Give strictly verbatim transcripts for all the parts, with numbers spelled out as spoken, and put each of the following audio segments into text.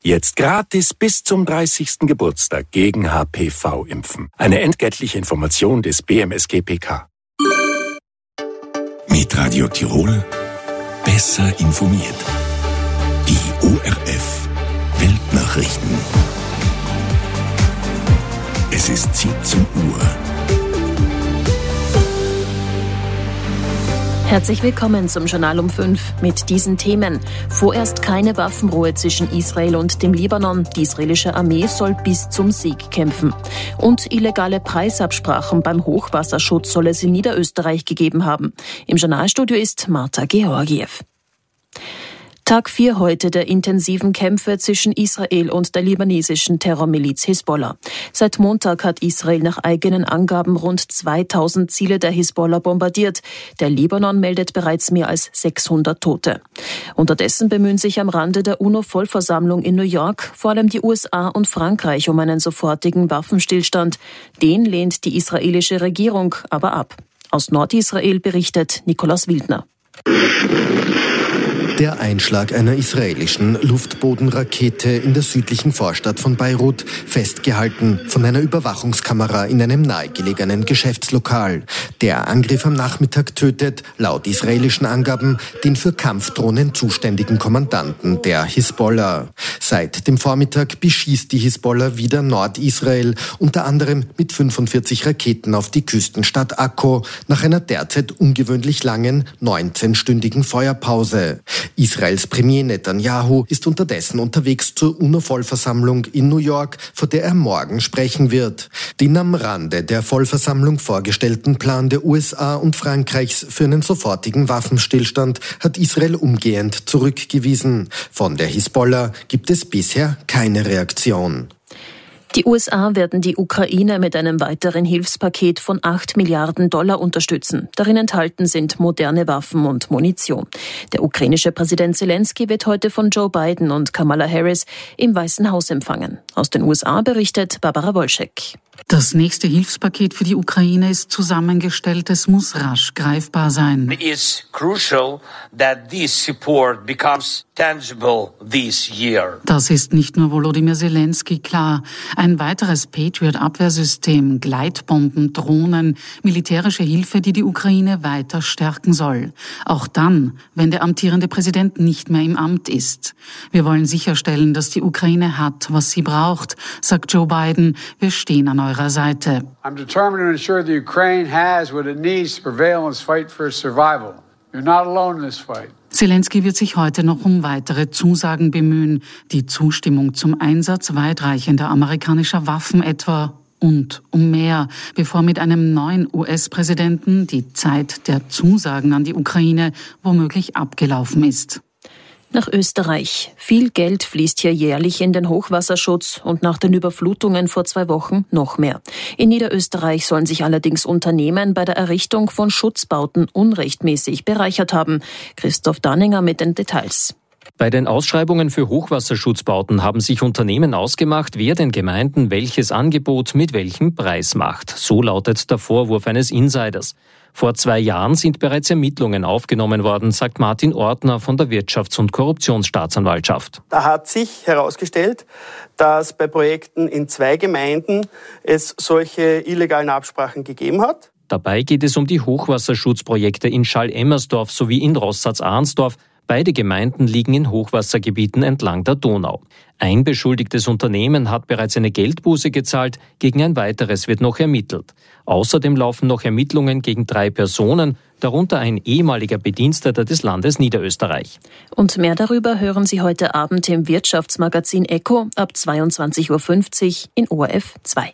Jetzt gratis bis zum dreißigsten Geburtstag gegen H P V impfen. Eine entgeltliche Information des B M S G P K. Mit Radio Tirol besser informiert. Die O R F Weltnachrichten. Es ist siebzehn Uhr. Herzlich willkommen zum Journal um fünf mit diesen Themen. Vorerst keine Waffenruhe zwischen Israel und dem Libanon. Die israelische Armee soll bis zum Sieg kämpfen. Und illegale Preisabsprachen beim Hochwasserschutz soll es in Niederösterreich gegeben haben. Im Journalstudio ist Marta Georgiev. Tag vier heute der intensiven Kämpfe zwischen Israel und der libanesischen Terrormiliz Hisbollah. Seit Montag hat Israel nach eigenen Angaben rund zweitausend Ziele der Hisbollah bombardiert. Der Libanon meldet bereits mehr als sechshundert Tote. Unterdessen bemühen sich am Rande der UNO-Vollversammlung in New York vor allem die U S A und Frankreich um einen sofortigen Waffenstillstand. Den lehnt die israelische Regierung aber ab. Aus Nordisrael berichtet Nikolaus Wildner. Der Einschlag einer israelischen Luftbodenrakete in der südlichen Vorstadt von Beirut, festgehalten von einer Überwachungskamera in einem nahegelegenen Geschäftslokal. Der Angriff am Nachmittag tötet, laut israelischen Angaben, den für Kampfdrohnen zuständigen Kommandanten der Hisbollah. Seit dem Vormittag beschießt die Hisbollah wieder Nordisrael, unter anderem mit fünfundvierzig Raketen auf die Küstenstadt Akko, nach einer derzeit ungewöhnlich langen neunzehnstündigen Feuerpause. Israels Premier Netanyahu ist unterdessen unterwegs zur UNO-Vollversammlung in New York, vor der er morgen sprechen wird. Den am Rande der Vollversammlung vorgestellten Plan der U S A und Frankreichs für einen sofortigen Waffenstillstand hat Israel umgehend zurückgewiesen. Von der Hisbollah gibt es bisher keine Reaktion. Die U S A werden die Ukraine mit einem weiteren Hilfspaket von acht Milliarden Dollar unterstützen. Darin enthalten sind moderne Waffen und Munition. Der ukrainische Präsident Zelensky wird heute von Joe Biden und Kamala Harris im Weißen Haus empfangen. Aus den U S A berichtet Barbara Wolschek. Das nächste Hilfspaket für die Ukraine ist zusammengestellt. Es muss rasch greifbar sein. It is crucial that this support becomes tangible this year. Das ist nicht nur Volodymyr Zelensky klar. Ein weiteres Patriot-Abwehrsystem, Gleitbomben, Drohnen, militärische Hilfe, die die Ukraine weiter stärken soll. Auch dann, wenn der amtierende Präsident nicht mehr im Amt ist. Wir wollen sicherstellen, dass die Ukraine hat, was sie braucht, sagt Joe Biden. Wir stehen an eurer Seite. I'm determined to ensure the Ukraine has what it needs to prevail in its fight for survival. You're not alone in this fight. Zelensky wird sich heute noch um weitere Zusagen bemühen, die Zustimmung zum Einsatz weitreichender amerikanischer Waffen etwa und um mehr, bevor mit einem neuen U S-Präsidenten die Zeit der Zusagen an die Ukraine womöglich abgelaufen ist. Nach Österreich. Viel Geld fließt hier jährlich in den Hochwasserschutz und nach den Überflutungen vor zwei Wochen noch mehr. In Niederösterreich sollen sich allerdings Unternehmen bei der Errichtung von Schutzbauten unrechtmäßig bereichert haben. Christoph Danninger mit den Details. Bei den Ausschreibungen für Hochwasserschutzbauten haben sich Unternehmen ausgemacht, wer den Gemeinden welches Angebot mit welchem Preis macht. So lautet der Vorwurf eines Insiders. Vor zwei Jahren sind bereits Ermittlungen aufgenommen worden, sagt Martin Ortner von der Wirtschafts- und Korruptionsstaatsanwaltschaft. Da hat sich herausgestellt, dass bei Projekten in zwei Gemeinden es solche illegalen Absprachen gegeben hat. Dabei geht es um die Hochwasserschutzprojekte in Schall-Emmersdorf sowie in Rossatz-Arnsdorf. Beide Gemeinden liegen in Hochwassergebieten entlang der Donau. Ein beschuldigtes Unternehmen hat bereits eine Geldbuße gezahlt, gegen ein weiteres wird noch ermittelt. Außerdem laufen noch Ermittlungen gegen drei Personen, darunter ein ehemaliger Bediensteter des Landes Niederösterreich. Und mehr darüber hören Sie heute Abend im Wirtschaftsmagazin Echo ab zweiundzwanzig Uhr fünfzig in O R F zwei.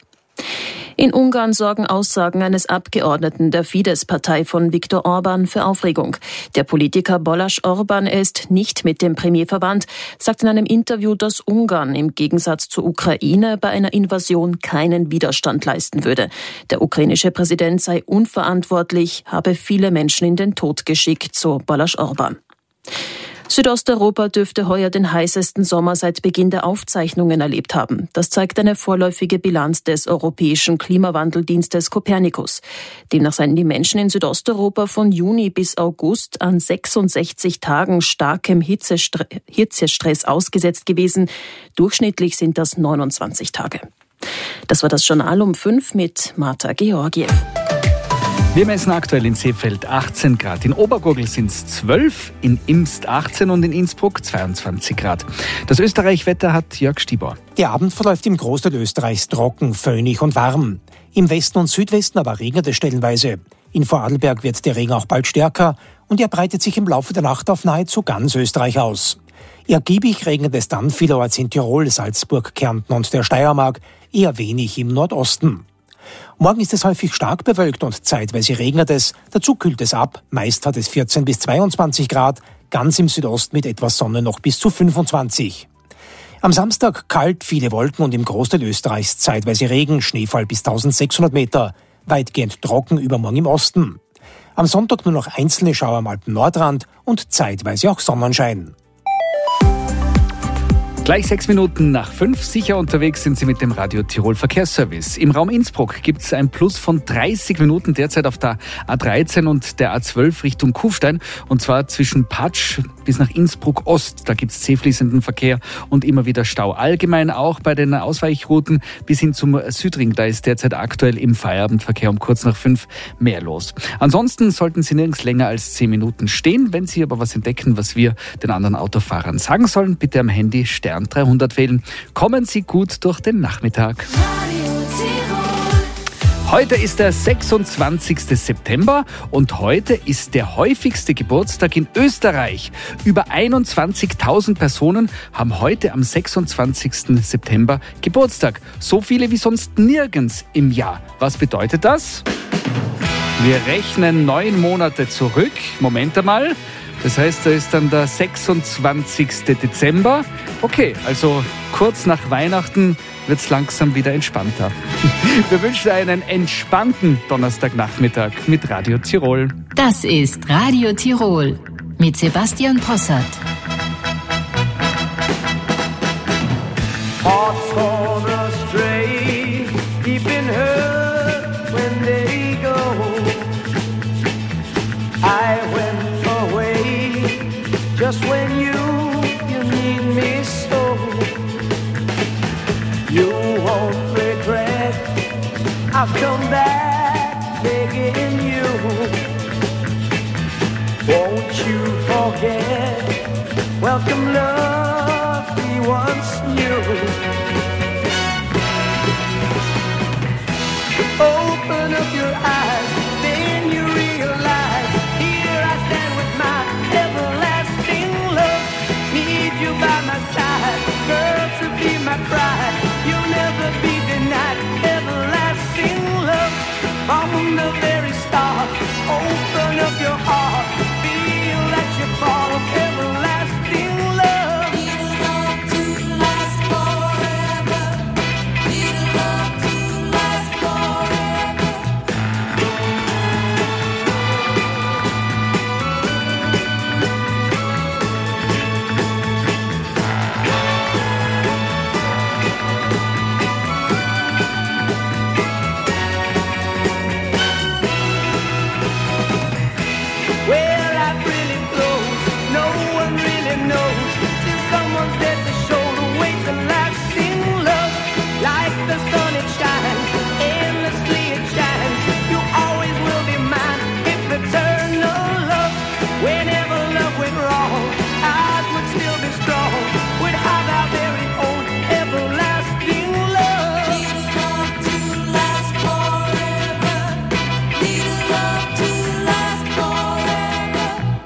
In Ungarn sorgen Aussagen eines Abgeordneten der Fidesz-Partei von Viktor Orbán für Aufregung. Der Politiker Balázs Orbán ist nicht mit dem Premier verwandt, sagt in einem Interview, dass Ungarn im Gegensatz zur Ukraine bei einer Invasion keinen Widerstand leisten würde. Der ukrainische Präsident sei unverantwortlich, habe viele Menschen in den Tod geschickt, so Balázs Orbán. Südosteuropa dürfte heuer den heißesten Sommer seit Beginn der Aufzeichnungen erlebt haben. Das zeigt eine vorläufige Bilanz des europäischen Klimawandeldienstes Copernicus. Demnach seien die Menschen in Südosteuropa von Juni bis August an sechsundsechzig Tagen starkem Hitzestre- Hitzestress ausgesetzt gewesen. Durchschnittlich sind das neunundzwanzig Tage. Das war das Journal um fünf mit Marta Georgiev. Wir messen aktuell in Seefeld achtzehn Grad, in Obergurgl sind es zwölf, in Imst achtzehn und in Innsbruck zweiundzwanzig Grad. Das Österreich-Wetter hat Jörg Stieber. Der Abend verläuft im Großteil Österreichs trocken, föhnig und warm. Im Westen und Südwesten aber regnet es stellenweise. In Vorarlberg wird der Regen auch bald stärker und er breitet sich im Laufe der Nacht auf nahezu ganz Österreich aus. Ergiebig regnet es dann vielerorts in Tirol, Salzburg, Kärnten und der Steiermark, eher wenig im Nordosten. Morgen ist es häufig stark bewölkt und zeitweise regnet es. Dazu kühlt es ab. Meist hat es vierzehn bis zweiundzwanzig Grad, ganz im Südosten mit etwas Sonne noch bis zu fünfundzwanzig. Am Samstag kalt, viele Wolken und im Großteil Österreichs zeitweise Regen, Schneefall bis eintausendsechshundert Meter. Weitgehend trocken übermorgen im Osten. Am Sonntag nur noch einzelne Schauer am Alpen-Nordrand und zeitweise auch Sonnenschein. Gleich sechs Minuten nach fünf. Sicher unterwegs sind Sie mit dem Radio Tirol Verkehrsservice. Im Raum Innsbruck gibt es ein Plus von dreißig Minuten derzeit auf der A dreizehn und der A zwölf Richtung Kufstein. Und zwar zwischen Patsch bis nach Innsbruck Ost. Da gibt es zähfließenden Verkehr und immer wieder Stau. Allgemein auch bei den Ausweichrouten bis hin zum Südring. Da ist derzeit aktuell im Feierabendverkehr um kurz nach fünf mehr los. Ansonsten sollten Sie nirgends länger als zehn Minuten stehen. Wenn Sie aber was entdecken, was wir den anderen Autofahrern sagen sollen, bitte am Handy Stern dreihundert wählen. Kommen Sie gut durch den Nachmittag. Heute ist der sechsundzwanzigste September und heute ist der häufigste Geburtstag in Österreich. Über einundzwanzigtausend Personen haben heute am sechsundzwanzigsten September Geburtstag. So viele wie sonst nirgends im Jahr. Was bedeutet das? Wir rechnen neun Monate zurück. Moment einmal. Das heißt, da ist dann der sechsundzwanzigste Dezember. Okay, also kurz nach Weihnachten wird es langsam wieder entspannter. Wir wünschen einen entspannten Donnerstagnachmittag mit Radio Tirol. Das ist Radio Tirol mit Sebastian Possart. Hearts gone astray, deep in her when they go. I went away just when you, you need me so. You won't regret, I've come back begging you. Won't you forget, welcome love we once knew. Open up your eyes, then you realize, here I stand with my everlasting love. Need you by my side, girl, to be my bride. You'll never be denied everlasting love. From the very start, open up your heart, feel that you're part of everlasting love. Need a love to last forever. Need a love to last forever. Well, life really flows, no one really knows, till someone's there to show the way to lasting love. Like the sun it shines, endlessly it shines, you always will be mine, if eternal love. Whenever love went wrong, ours would still be strong, would have our very own everlasting love. Need a love to last forever. Need a love to last forever.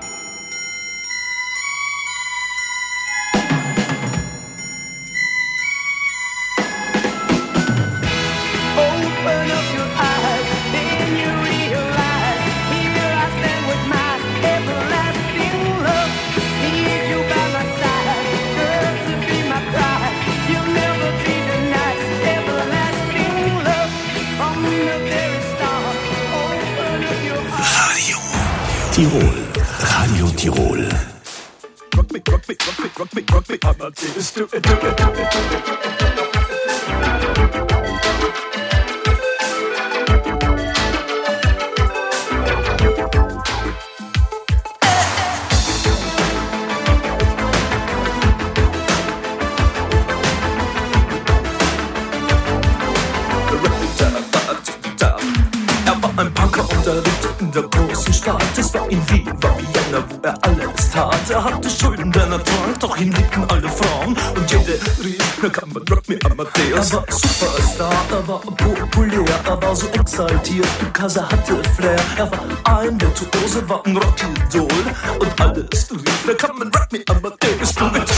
Open up your eyes, then you realize, here I stand with my everlasting love. Need you by my side, girl, to be my bride. You'll never be denied everlasting love. From the very start, open up your heart. Radio Tirol. Radio Tirol. Amadeus, do it, do it, do it, do it. Ein Punker unterrichtete in der großen Stadt. Es war in Wien, war Vienna, wo er alles tat. Er hatte Schulden, denn er trank, doch ihn liebten alle Frauen. Und jede rief, na kann man Rock Me Amadeus. Er war Superstar, er war populär, er war so exaltiert, because er hatte Flair. Er war ein Virtuose, war ein Rockidol. Und alles rief, na kann man Rock Me Amadeus. Du mit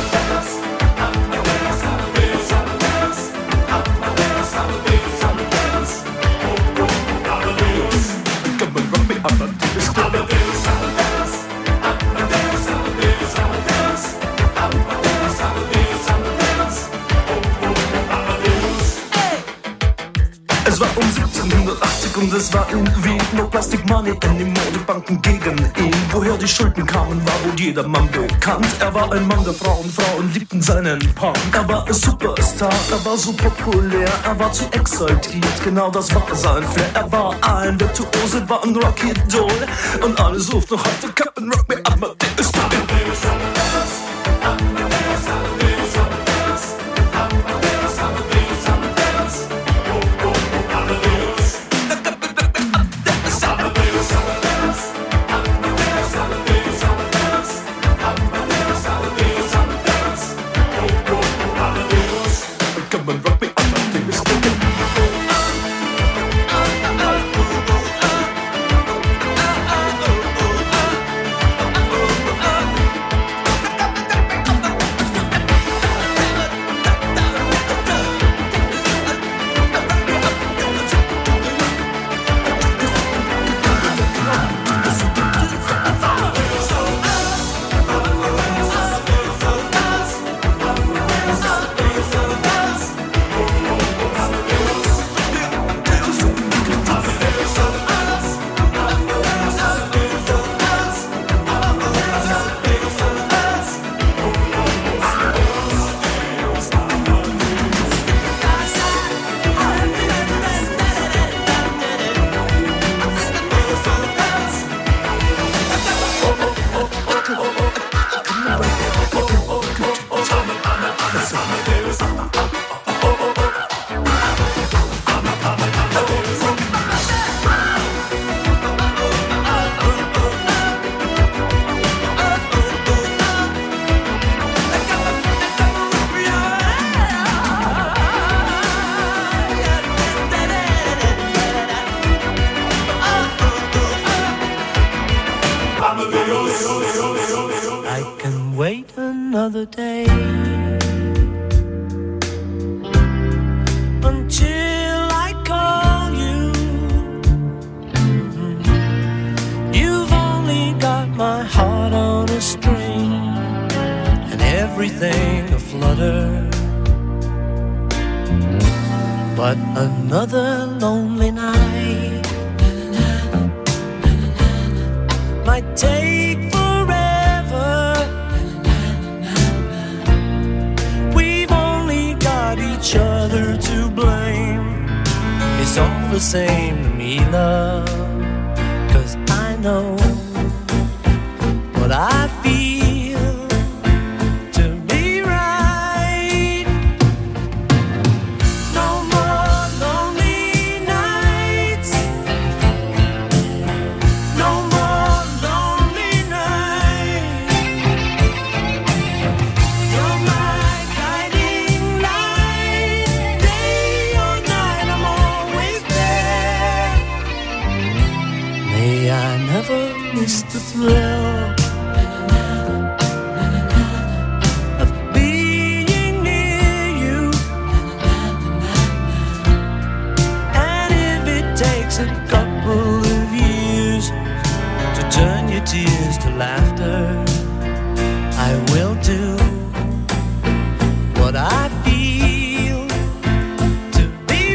Es war um siebzehnhundertachtzig und es war in Wien. No Plastic Money anymore, die Banken gegen ihn. Woher die Schulden kamen, war wohl jedermann bekannt. Er war ein Mann der Frauen, Frauen liebten seinen Punk. Er war ein Superstar, er war so populär, er war zu exaltiert, genau das war sein Flair. Er war ein Virtuose, war ein Rockidol. Und alles ruft noch heute, Captain Rock Me Amadeus. I can wait another day until I call you. Mm-hmm. You've only got my heart on a string and everything aflutter. But another lonely night might take forever. We've only got each other to blame. It's all the same to me, love, 'cause I know what I feel to be right. No more lonely nights. No more lonely nights. You're my guiding light. Day or night, I'm always there. May I never miss the thrill of being near you. And if it takes a couple of years to turn your tears to laughter, I will do what I feel to be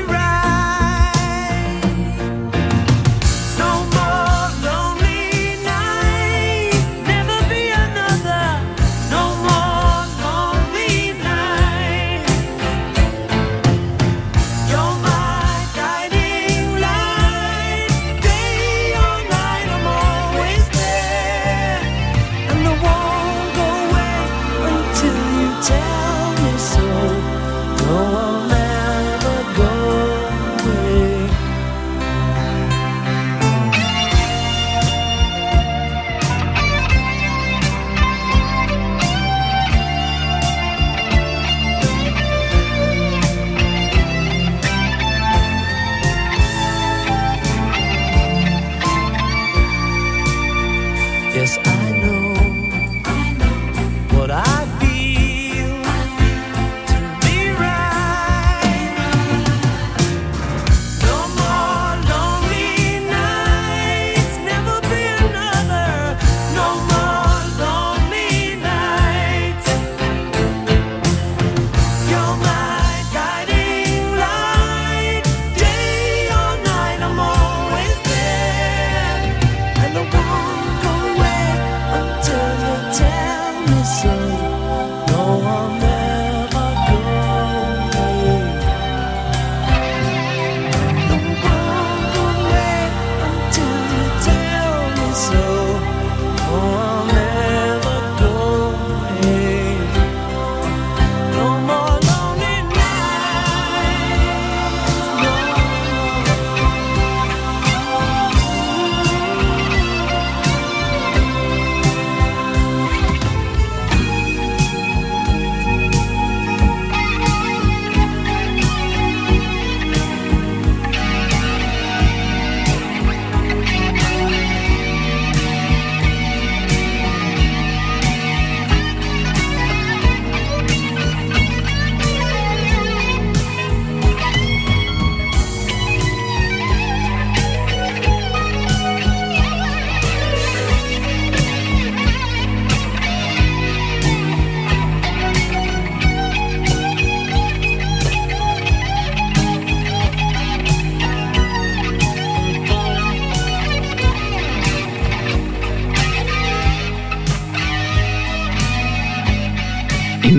right. No more lonely nights.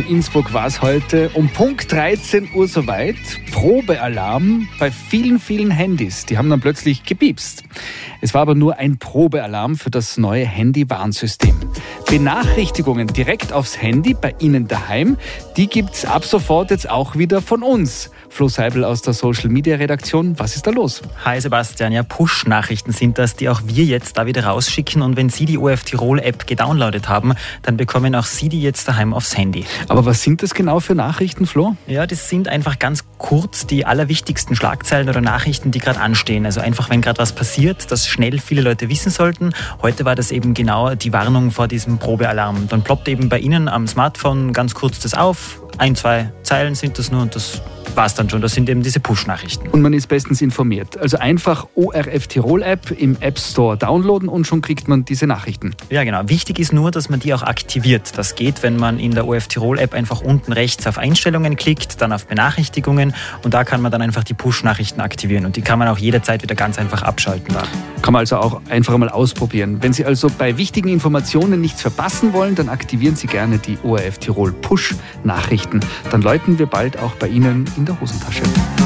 in Innsbruck war es heute um Punkt dreizehn Uhr soweit. Probealarm bei vielen, vielen Handys. Die haben dann plötzlich gepiepst. Es war aber nur ein Probealarm für das neue Handy-Warnsystem. Benachrichtigungen direkt aufs Handy bei Ihnen daheim, die gibt's ab sofort jetzt auch wieder von uns. Flo Seibel aus der Social-Media-Redaktion, was ist da los? Hi Sebastian, ja, Push-Nachrichten sind das, die auch wir jetzt da wieder rausschicken. Und wenn Sie die O R F Tirol-App gedownloadet haben, dann bekommen auch Sie die jetzt daheim aufs Handy. Aber was sind das genau für Nachrichten, Flo? Ja, das sind einfach ganz kurz die allerwichtigsten Schlagzeilen oder Nachrichten, die gerade anstehen. Also einfach, wenn gerade was passiert, das schnell viele Leute wissen sollten. Heute war das eben genau die Warnung vor diesem Probealarm. Dann ploppt eben bei Ihnen am Smartphone ganz kurz das auf. Ein, zwei Zeilen sind das nur und das war's dann schon. Das sind eben diese Push-Nachrichten. Und man ist bestens informiert. Also einfach O R F Tirol-App im App Store downloaden und schon kriegt man diese Nachrichten. Ja, genau. Wichtig ist nur, dass man die auch aktiviert. Das geht, wenn man in der O R F Tirol-App einfach unten rechts auf Einstellungen klickt, dann auf Benachrichtigungen und da kann man dann einfach die Push-Nachrichten aktivieren und die kann man auch jederzeit wieder ganz einfach abschalten. Da. Kann man also auch einfach mal ausprobieren. Wenn Sie also bei wichtigen Informationen nichts verpassen wollen, dann aktivieren Sie gerne die O R F Tirol Push-Nachrichten. Dann läuten wir bald auch bei Ihnen in der Hosentasche.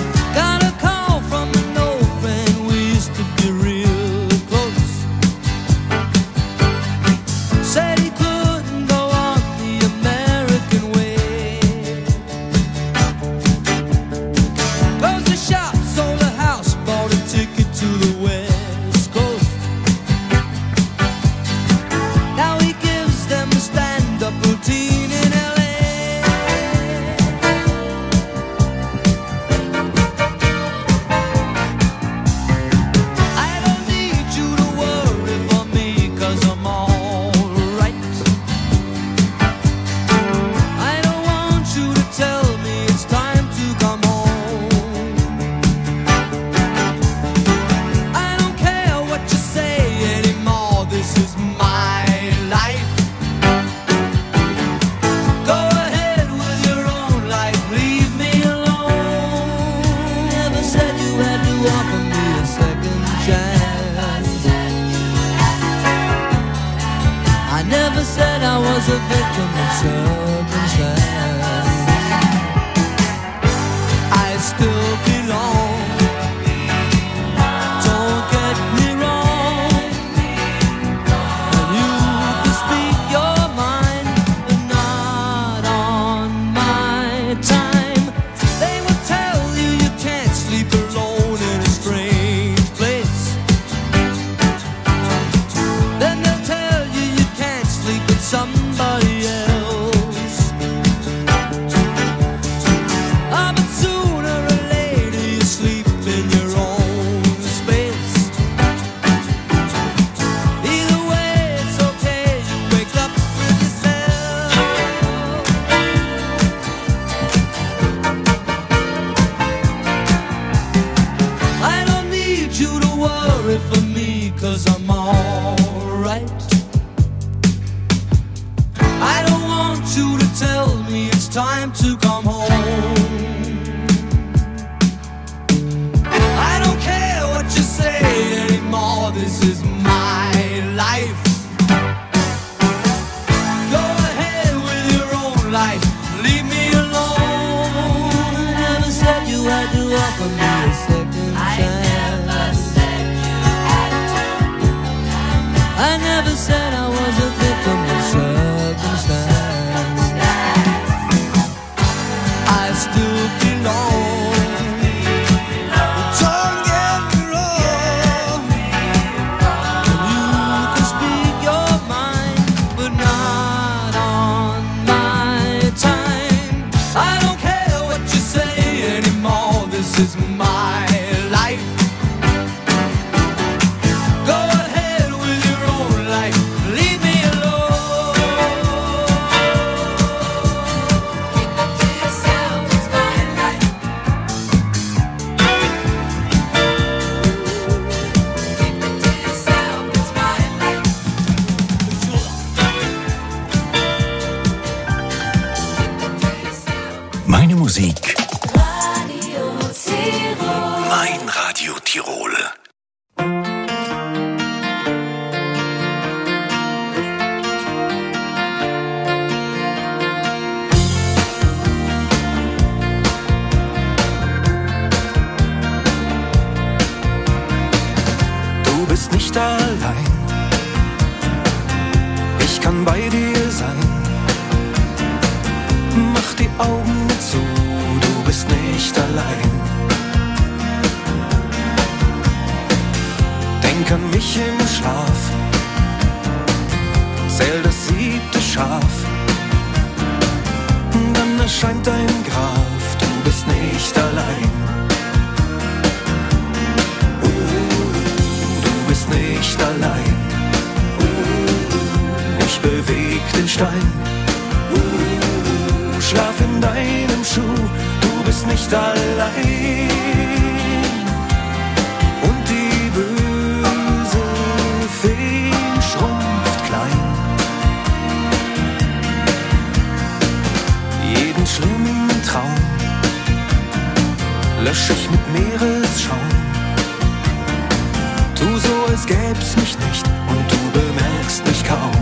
Meine Musik. Radio Tirol. Mein Radio Tirol. bei dir sein. Mach die Augen zu, du bist nicht allein. Denk an mich im Schlaf, zähl das siebte Schaf. Dann erscheint dein Graf, du bist nicht allein. Du bist nicht allein. Ich beweg den Stein. Schlaf in deinem Schuh, du bist nicht allein. Und die böse Fee schrumpft klein. Jeden schlimmen Traum lösch ich mit Meeresschaum. Tu so, als gäb's mich nicht und du bemerkst mich kaum.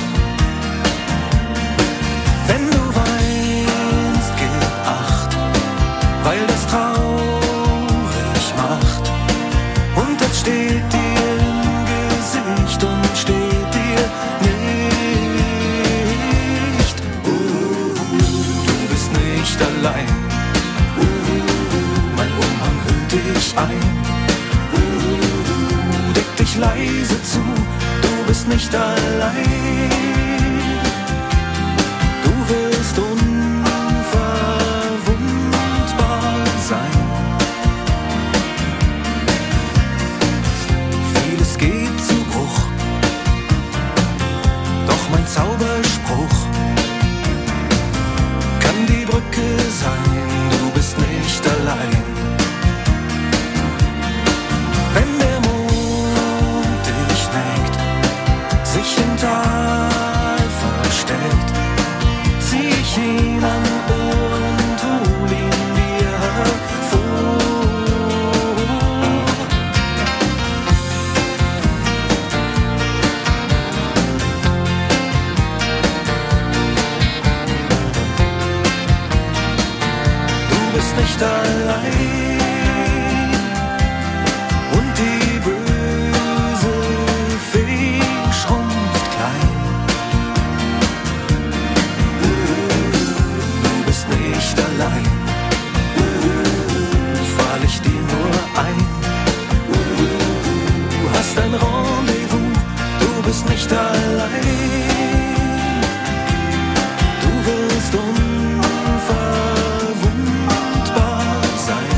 Wenn du weinst, gib Acht, weil das traurig macht. Und das steht dir im Gesicht und steht dir nicht. Uh, du bist nicht allein. Uh, mein Umhang hüllt dich ein. Uh, deck dich leise zu, du bist nicht allein. Du wirst unverwundbar sein. Vieles geht zu Bruch, doch mein Zauberspruch kann die Brücke sein. Du bist nicht allein. Wenn der Mond dich neckt, sich im Tal versteckt, zieh ich ihn an und hol ihn dir hervor. Du bist nicht allein. Und die böse Fee schrumpft klein. Du bist nicht allein. Fall ich dir nur ein. Du hast ein Rendezvous. Du bist nicht allein. Du wirst unverwundbar sein.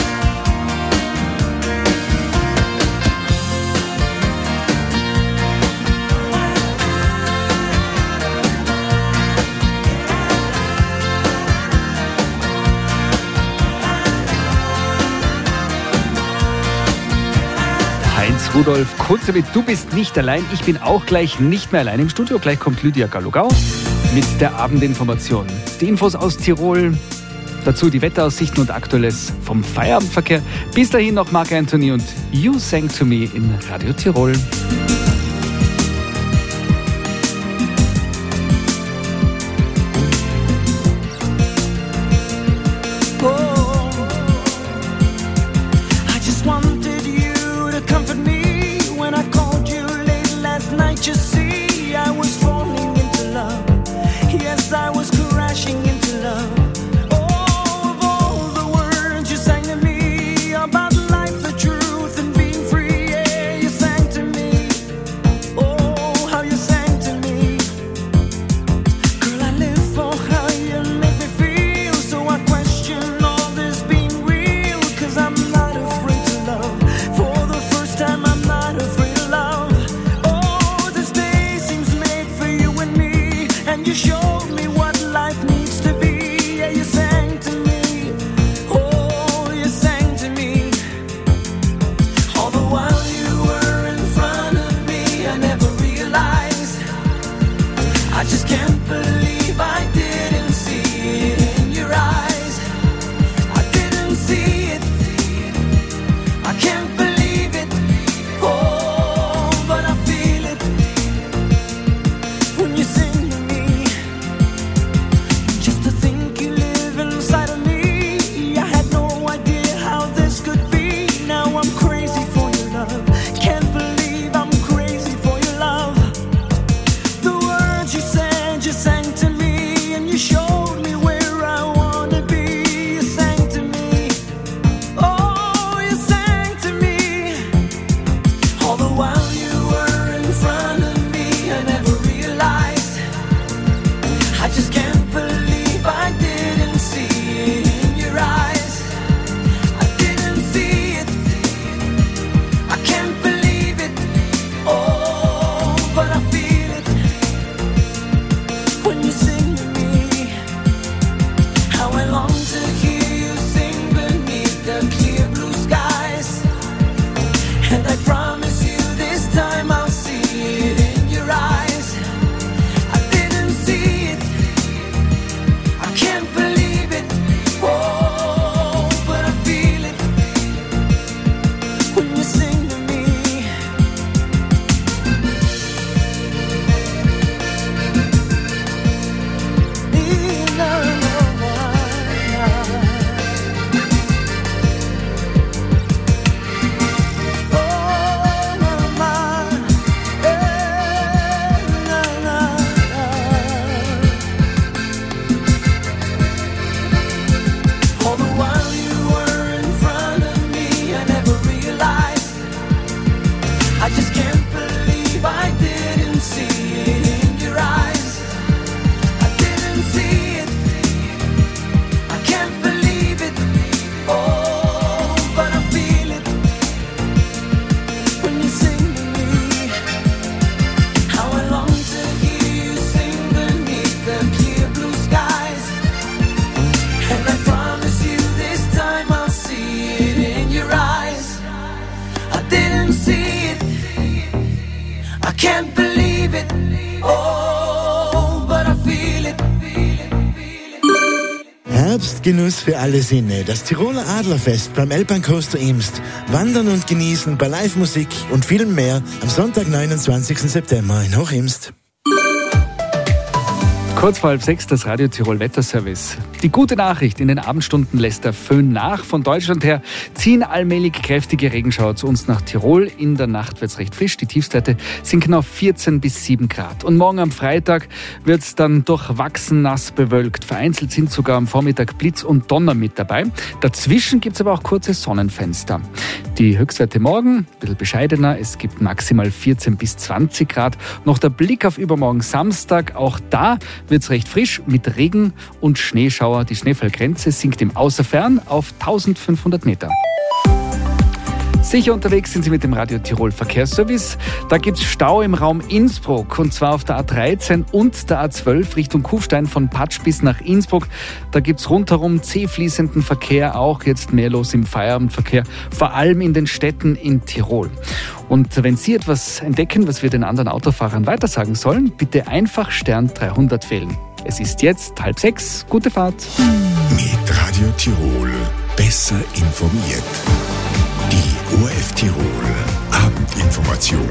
Heinz Rudolf Kunze mit Du bist nicht allein. Ich bin auch gleich nicht mehr allein im Studio. Gleich kommt Lydia Gallogau mit der Abendinformation. Die Infos aus Tirol, dazu die Wetteraussichten und Aktuelles vom Feierabendverkehr. Bis dahin noch Marc Anthony und You Sang to Me in Radio Tirol. I just wanted you to comfort me when I called you late last night. You see, I was falling into love. Yes, I was crashing into love. Oh, of all the words you sang to me about life, the truth, and being free, yeah, you sang to me. Oh, how you sang to me. Girl, I live for how you make me feel. So I question all this being real. Cause I'm not afraid to love. For the first time, I'm not afraid of love. Oh, this day Can't believe it. Oh, but I feel it. Herbstgenuss für alle Sinne. Das Tiroler Adlerfest beim Elbbahncoaster Imst. Wandern und genießen bei Live-Musik und viel mehr am Sonntag, neunundzwanzigsten September in Hochimst. Kurz vor halb sechs das Radio Tirol Wetterservice. Die gute Nachricht, in den Abendstunden lässt der Föhn nach. Von Deutschland her ziehen allmählich kräftige Regenschauer zu uns nach Tirol. In der Nacht wird es recht frisch. Die Tiefstwerte sinken auf vierzehn bis sieben Grad. Und morgen am Freitag wird es dann durchwachsen nass bewölkt. Vereinzelt sind sogar am Vormittag Blitz und Donner mit dabei. Dazwischen gibt es aber auch kurze Sonnenfenster. Die Höchstwerte morgen, ein bisschen bescheidener. Es gibt maximal vierzehn bis zwanzig Grad. Noch der Blick auf übermorgen Samstag. Auch da wird es recht frisch mit Regen und Schneeschauer. Die Schneefallgrenze sinkt im Außerfern auf eintausendfünfhundert Meter. Sicher unterwegs sind Sie mit dem Radio Tirol Verkehrsservice. Da gibt es Stau im Raum Innsbruck, und zwar auf der A dreizehn und der A zwölf Richtung Kufstein von Patsch bis nach Innsbruck. Da gibt es rundherum zähfließenden Verkehr, auch jetzt mehr los im Feierabendverkehr, vor allem in den Städten in Tirol. Und wenn Sie etwas entdecken, was wir den anderen Autofahrern weitersagen sollen, bitte einfach Stern dreihundert wählen. Es ist jetzt halb sechs. Gute Fahrt. Mit Radio Tirol besser informiert. Die O R F Tirol Abendinformation.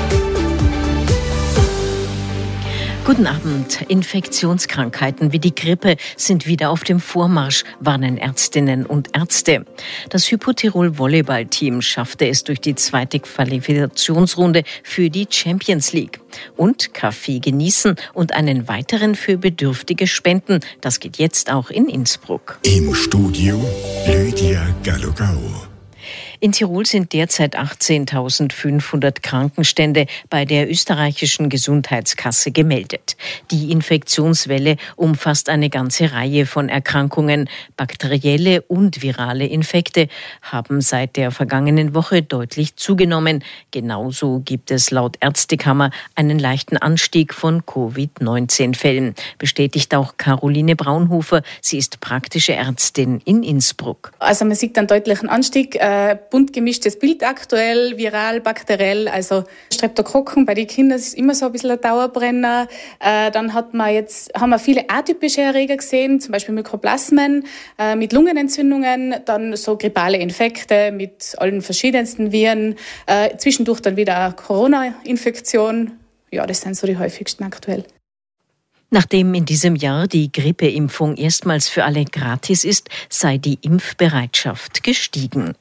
Guten Abend. Infektionskrankheiten wie die Grippe sind wieder auf dem Vormarsch, warnen Ärztinnen und Ärzte. Das Hypo-Tirol Volleyball-Team schaffte es durch die zweite Qualifikationsrunde für die Champions League. Und Kaffee genießen und einen weiteren für Bedürftige spenden. Das geht jetzt auch in Innsbruck. Im Studio Lydia Gallogau. In Tirol sind derzeit achtzehntausendfünfhundert Krankenstände bei der österreichischen Gesundheitskasse gemeldet. Die Infektionswelle umfasst eine ganze Reihe von Erkrankungen. Bakterielle und virale Infekte haben seit der vergangenen Woche deutlich zugenommen. Genauso gibt es laut Ärztekammer einen leichten Anstieg von Covid neunzehn Fällen. Bestätigt auch Caroline Braunhofer. Sie ist praktische Ärztin in Innsbruck. Also man sieht einen deutlichen Anstieg. Äh, bunt gemischtes Bild aktuell, viral, bakteriell, also Streptokokken bei den Kindern ist immer so ein bisschen ein Dauerbrenner. Äh, dann hat man jetzt, haben wir viele atypische Erreger gesehen, zum Beispiel Mykoplasmen äh, mit Lungenentzündungen, dann so grippale Infekte mit allen verschiedensten Viren, äh, zwischendurch dann wieder eine Corona-Infektion. Ja, das sind so die häufigsten aktuell. Nachdem in diesem Jahr die Grippeimpfung erstmals für alle gratis ist, sei die Impfbereitschaft gestiegen.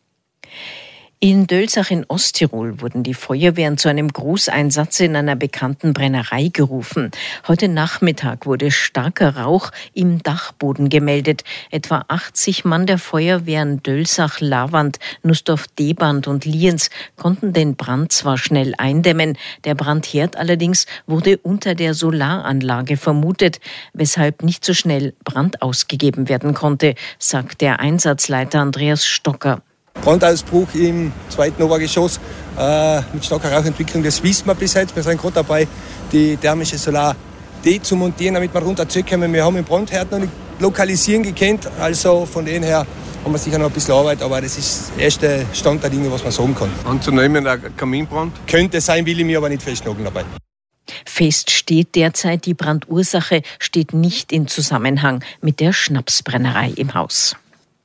In Dölsach in Osttirol wurden die Feuerwehren zu einem Großeinsatz in einer bekannten Brennerei gerufen. Heute Nachmittag wurde starker Rauch im Dachboden gemeldet. Etwa achtzig Mann der Feuerwehren Dölsach, Lavand, Nussdorf-Deband und Lienz konnten den Brand zwar schnell eindämmen, der Brandherd allerdings wurde unter der Solaranlage vermutet, weshalb nicht so schnell Brand ausgegeben werden konnte, sagt der Einsatzleiter Andreas Stocker. Brandausbruch im zweiten Obergeschoss äh, mit starker Rauchentwicklung, das wissen wir bis jetzt. Wir sind gerade dabei, die thermische Solar D zu montieren, damit wir runterzukommen. Wir haben den Brandherd noch nicht lokalisieren gekannt, also von dem her haben wir sicher noch ein bisschen Arbeit, aber das ist der erste Stand der Dinge, was man sagen kann. Anzunehmen, ein Kaminbrand? Könnte sein, will ich mir aber nicht festnageln dabei. Fest steht derzeit, die Brandursache steht nicht in Zusammenhang mit der Schnapsbrennerei im Haus.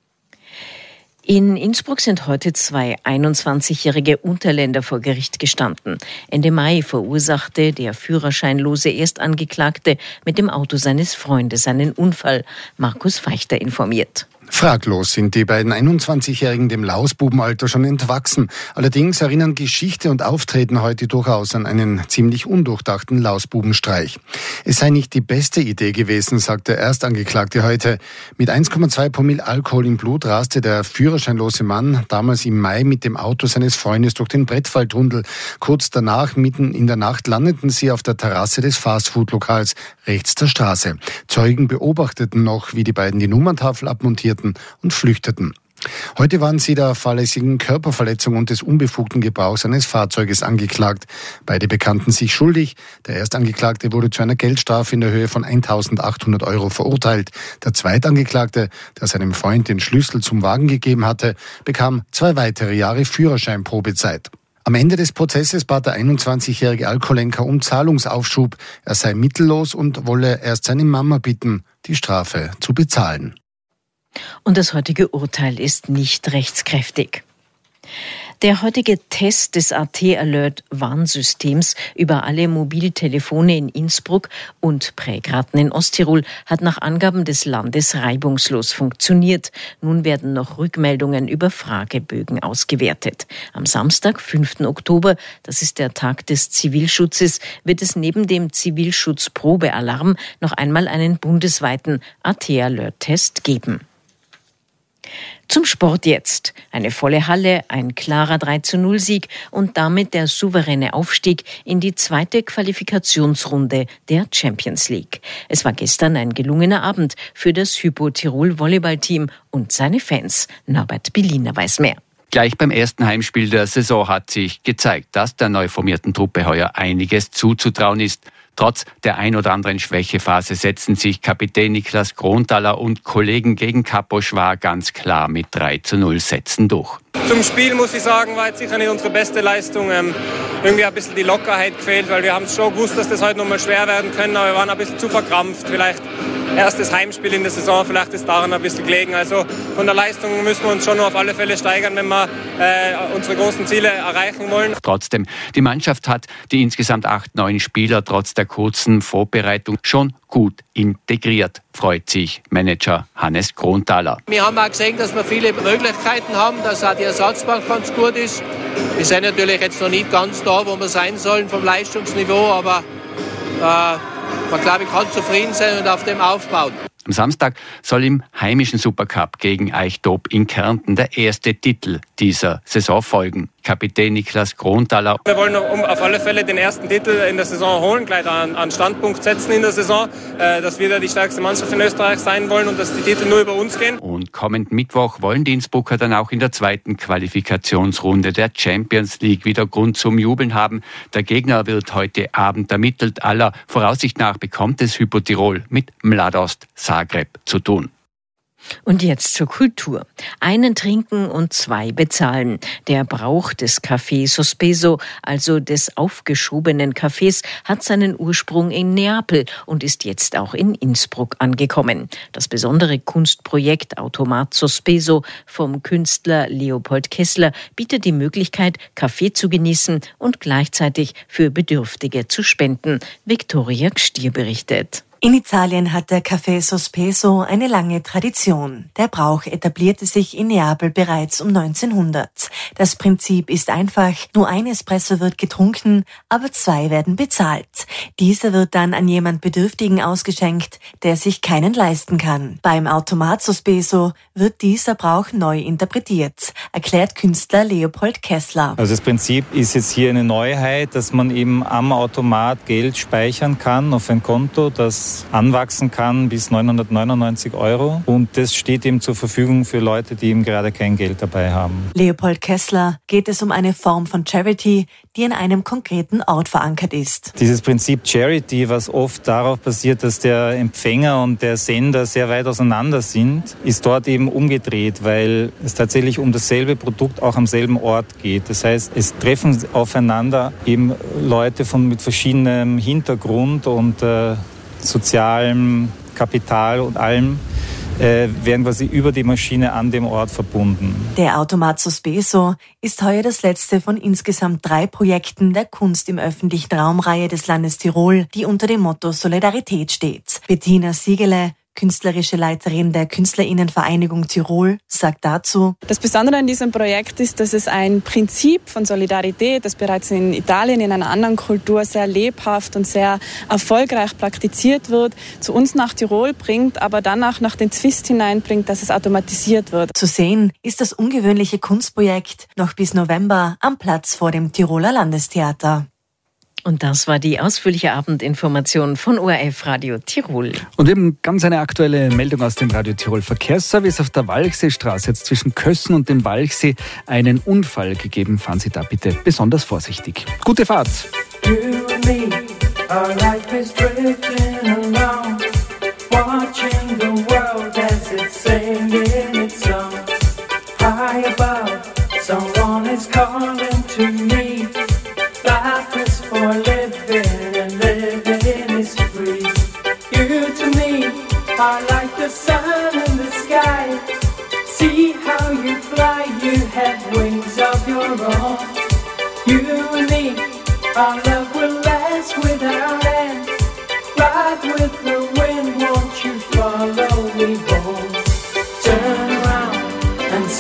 In Innsbruck sind heute zwei einundzwanzigjährige Unterländer vor Gericht gestanden. Ende Mai verursachte der führerscheinlose Erstangeklagte mit dem Auto seines Freundes einen Unfall. Markus Feichter informiert. Fraglos sind die beiden einundzwanzigjährigen dem Lausbubenalter schon entwachsen. Allerdings erinnern Geschichte und Auftreten heute durchaus an einen ziemlich undurchdachten Lausbubenstreich. Es sei nicht die beste Idee gewesen, sagt der Erstangeklagte heute. Mit eins Komma zwei Promille Alkohol im Blut raste der führerscheinlose Mann damals im Mai mit dem Auto seines Freundes durch den Brettfalltunnel. Kurz danach, mitten in der Nacht, landeten sie auf der Terrasse des Fastfood-Lokals rechts der Straße. Zeugen beobachteten noch, wie die beiden die Nummerntafel abmontierten und flüchteten. Heute waren sie der fahrlässigen Körperverletzung und des unbefugten Gebrauchs eines Fahrzeuges angeklagt. Beide bekannten sich schuldig. Der Erstangeklagte wurde zu einer Geldstrafe in der Höhe von eintausendachthundert Euro verurteilt. Der Zweitangeklagte, der seinem Freund den Schlüssel zum Wagen gegeben hatte, bekam zwei weitere Jahre Führerscheinprobezeit. Am Ende des Prozesses bat der einundzwanzigjährige Alkoholenker um Zahlungsaufschub. Er sei mittellos und wolle erst seine Mama bitten, die Strafe zu bezahlen. Und das heutige Urteil ist nicht rechtskräftig. Der heutige Test des A T-Alert-Warnsystems über alle Mobiltelefone in Innsbruck und Prägraten in Osttirol hat nach Angaben des Landes reibungslos funktioniert. Nun werden noch Rückmeldungen über Fragebögen ausgewertet. Am Samstag, fünften Oktober, das ist der Tag des Zivilschutzes, wird es neben dem Zivilschutz-Probealarm noch einmal einen bundesweiten A T-Alert-Test geben. Zum Sport jetzt. Eine volle Halle, ein klarer drei zu null Sieg und damit der souveräne Aufstieg in die zweite Qualifikationsrunde der Champions League. Es war gestern ein gelungener Abend für das Hypo Tirol Volleyballteam und seine Fans. Norbert Billiner weiß mehr. Gleich beim ersten Heimspiel der Saison hat sich gezeigt, dass der neu formierten Truppe heuer einiges zuzutrauen ist. Trotz der ein oder anderen Schwächephase setzen sich Kapitän Niklas Gronthaler und Kollegen gegen Kaposch war ganz klar mit drei zu null Sätzen durch. Zum Spiel muss ich sagen, war jetzt sicher nicht unsere beste Leistung. Ähm, irgendwie ein bisschen die Lockerheit gefehlt, weil wir haben es schon gewusst, dass das heute noch mal schwer werden können, aber wir waren ein bisschen zu verkrampft. Vielleicht erstes Heimspiel in der Saison, vielleicht ist daran ein bisschen gelegen. Also von der Leistung müssen wir uns schon noch auf alle Fälle steigern, wenn wir äh, unsere großen Ziele erreichen wollen. Trotzdem, die Mannschaft hat die insgesamt acht, neun Spieler trotz der kurzen Vorbereitung schon gut integriert, freut sich Manager Hannes Gronthaler. Wir haben auch gesehen, dass wir viele Möglichkeiten haben, dass auch die Ersatzbank ganz gut ist. Wir sind natürlich jetzt noch nicht ganz da, wo wir sein sollen vom Leistungsniveau, aber äh, man, glaube ich, kann zufrieden sein und auf dem aufbauen. Am Samstag soll im heimischen Supercup gegen Eichtob in Kärnten der erste Titel dieser Saison folgen. Kapitän Niklas Gronthaler. Wir wollen auf alle Fälle den ersten Titel in der Saison holen, gleich an, an Standpunkt setzen in der Saison, äh, dass wir da die stärkste Mannschaft in Österreich sein wollen und dass die Titel nur über uns gehen. Und kommenden Mittwoch wollen die Innsbrucker dann auch in der zweiten Qualifikationsrunde der Champions League wieder Grund zum Jubeln haben. Der Gegner wird heute Abend ermittelt. Aller Voraussicht nach bekommt es Hypo Tirol mit Mladost Zagreb zu tun. Und jetzt zur Kultur. Einen trinken und zwei bezahlen. Der Brauch des Café Sospeso, also des aufgeschobenen Cafés, hat seinen Ursprung in Neapel und ist jetzt auch in Innsbruck angekommen. Das besondere Kunstprojekt Automat Sospeso vom Künstler Leopold Kessler bietet die Möglichkeit, Kaffee zu genießen und gleichzeitig für Bedürftige zu spenden. Viktoria Gstier berichtet. In Italien hat der Café Sospeso eine lange Tradition. Der Brauch etablierte sich in Neapel bereits um neunzehnhundert. Das Prinzip ist einfach, nur ein Espresso wird getrunken, aber zwei werden bezahlt. Dieser wird dann an jemand Bedürftigen ausgeschenkt, der sich keinen leisten kann. Beim Automat Sospeso wird dieser Brauch neu interpretiert, erklärt Künstler Leopold Kessler. Also das Prinzip ist jetzt hier eine Neuheit, dass man eben am Automat Geld speichern kann auf ein Konto, das anwachsen kann bis neunhundertneunundneunzig Euro. Und das steht eben zur Verfügung für Leute, die eben gerade kein Geld dabei haben. Leopold Kessler geht es um eine Form von Charity, die an einem konkreten Ort verankert ist. Dieses Prinzip Charity, was oft darauf basiert, dass der Empfänger und der Sender sehr weit auseinander sind, ist dort eben umgedreht, weil es tatsächlich um dasselbe Produkt auch am selben Ort geht. Das heißt, es treffen aufeinander eben Leute von, mit verschiedenem Hintergrund und äh, sozialem Kapital und allem, äh, werden quasi über die Maschine an dem Ort verbunden. Der Automat Sospeso ist heuer das letzte von insgesamt drei Projekten der Kunst im öffentlichen Raum-Reihe des Landes Tirol, die unter dem Motto Solidarität steht. Bettina Siegele, künstlerische Leiterin der KünstlerInnenvereinigung Tirol, sagt dazu: Das Besondere an diesem Projekt ist, dass es ein Prinzip von Solidarität, das bereits in Italien in einer anderen Kultur sehr lebhaft und sehr erfolgreich praktiziert wird, zu uns nach Tirol bringt, aber dann auch nach den Twist hineinbringt, dass es automatisiert wird. Zu sehen ist das ungewöhnliche Kunstprojekt noch bis November am Platz vor dem Tiroler Landestheater. Und das war die ausführliche Abendinformation von O R F Radio Tirol. Und wir haben ganz eine aktuelle Meldung aus dem Radio Tirol Verkehrsservice. Auf der Walchseestraße jetzt zwischen Kössen und dem Walchsee einen Unfall gegeben. Fahren Sie da bitte besonders vorsichtig. Gute Fahrt! You and me, our life is drifting along, watching the world as it's singing its song. High above, someone is calling to me.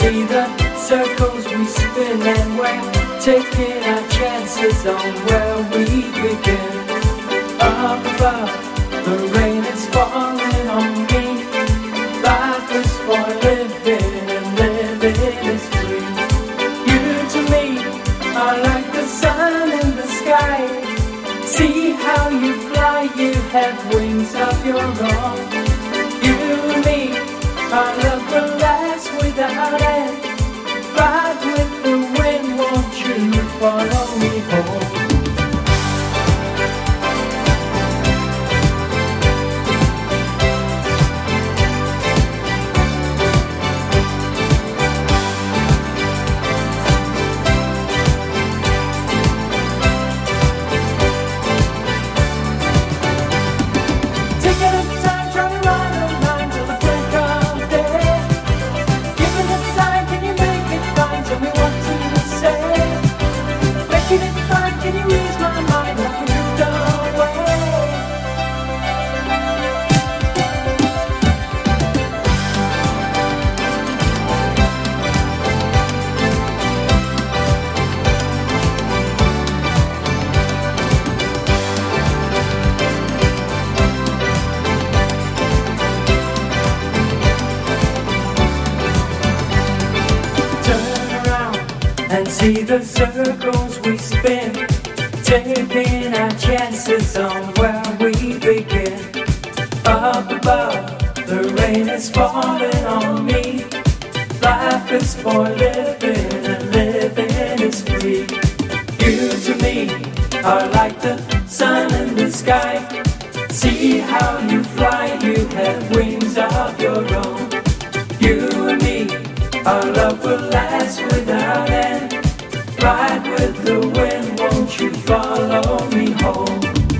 see the circles we spin, and we're taking our chances on where we begin. Up above, the rain is falling on me. Life is for living, and living is free. You to me are like the sun in the sky. See how you fly, you have wings of your own. You and me, our love will last without end. Ride with the wind, won't you follow me home? See the circles we spin, taking our chances on where we begin. Up above, the rain is falling on me. Life is for living, and living is free. You to me are like the sun in the sky. See how you fly, you have wings of your own. You and me, our love will last without end. Ride with the wind, won't you follow me home?